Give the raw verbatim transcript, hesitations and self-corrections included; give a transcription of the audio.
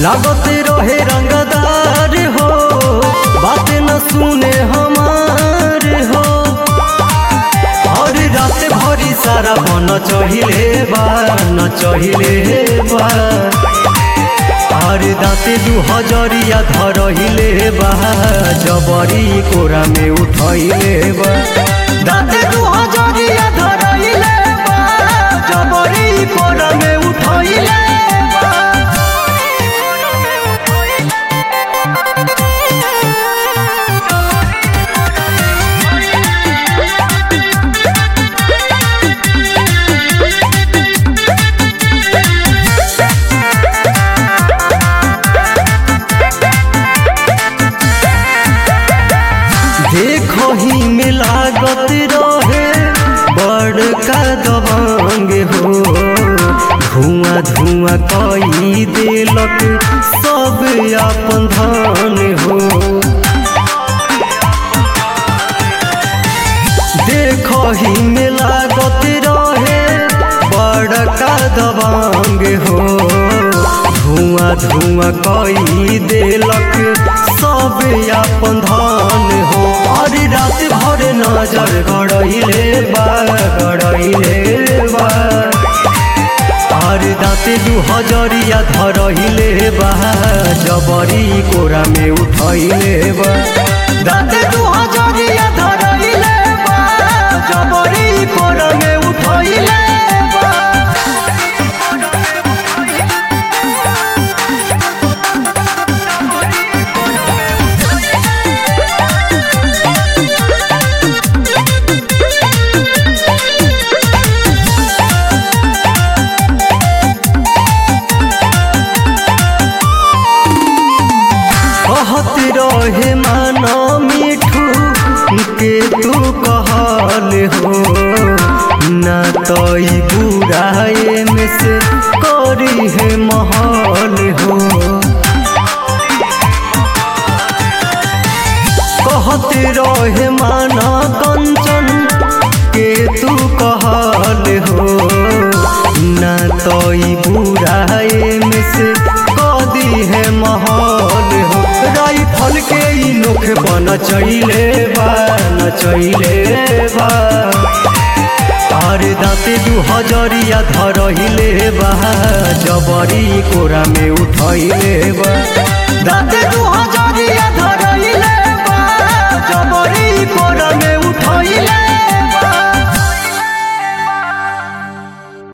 लागते रहे रंगदार हो, बात न सुने हमार हो। और रात भरी सारा बन चहिले बा न चहिले बा। और दाते दू हजरिया धरहिले बा, जबरी कोरा में उठले बा। दाते दू हजरिया धरहिले बा, जबरी कोरा में उठले बा। देखो ही में लागत रहे बड़का दबंग हो, धुआं धुआं कई देलक सब अपन धन हो। देखो ही में लागत रहे बड़का दबंग हो, धुआं धुआं कई देलक सब अपन धन हो। और रात भर नजर गड़ले बा गड़ले बा। और दाते दू हजरिया धरहिले बा, जबरी कोरा में उठले बा। दाते दू हजरिया धरहिले बा, जबरी कोरा में उठले बा। कहत रहे माना मिठू के तू कहल हो, ना तई बुराए में से करी है महल हो। कहत रहे माना कंचन के तू कहल हो, ना तई बुराए में से कदी है महल हो। राइफल के ई नोख बन चले बा न चले बा। और दाते दू हजरिया धरहिले बा, जबरी कोरा में उठले बा। दाते दू हजरिया धर